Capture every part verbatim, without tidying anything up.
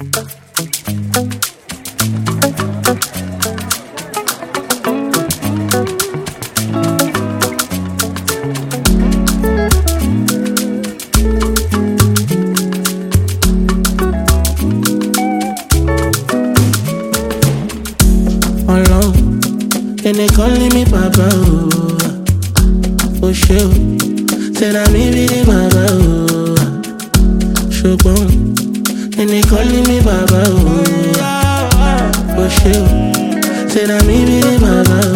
And they calling me Papa, oh, oh sure. Said I'm me the Baba, oh, sure bon. And they calling me Baba, oh, oh sure. Said I'm me the Baba, oh.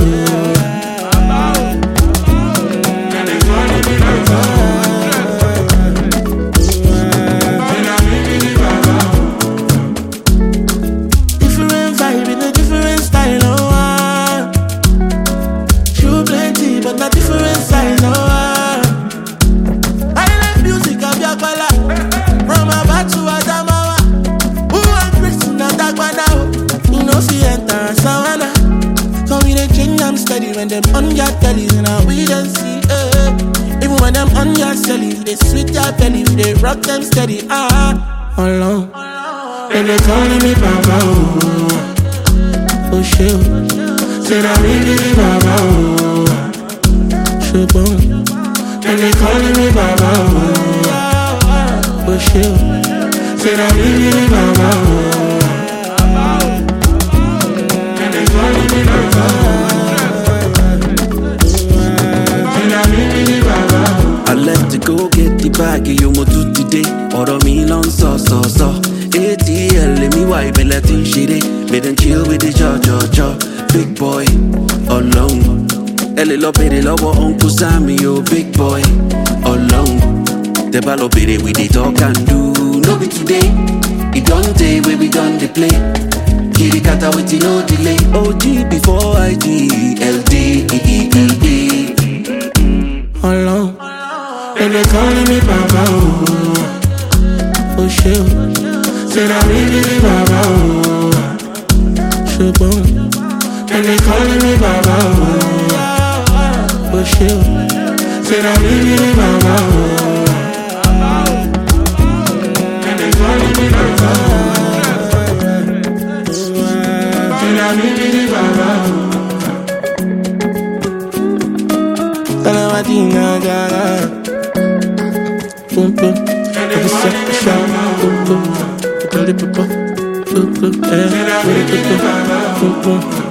And they calling me Baba, and I'm me the Baba. Different vibe in a different style, oh. But not different size, oh I like music, I'm your bala. From a bat to a damawa. Who want Christian and Dagba now? You know see enter Savannah. Come with a change, I'm steady. When them on your telly, and now we don't see, eh. Even when them on your celly, they sweet your belly, they rock them steady, ah. Alone, and they calling me Papa, oh, oh shit. Said I'm really Baba, oh. And they calling me Baba, oh, oh shit. Said I'm really Baba, oh. And they calling me Baba, and I'm really Baba. I left to go get the bag, you mo do today. Oro mi long so so so. A T L me wipe and let him shit it. Made them chill with the jaw jaw jaw. Big boy, alone. Elle love it, love Uncle Sammy, oh big boy, alone. The ball be it, we dey talk and do. No be today, it don't take where we done the play. Kitty kata with no delay. O G before I G, L D, E E E E. Alone, and they calling me Baba, oh, oh shit. Said I'm really Baba, oh, sure bon. And they calling me Baba, oh. Oh shit, said I'm really Baba, oh. And they calling me Baba, said I'm really Baba, oh. Salamadina Gaga, boom boom, every second shot, boom boom, the dirty papa, boom boom, eh, boom boom.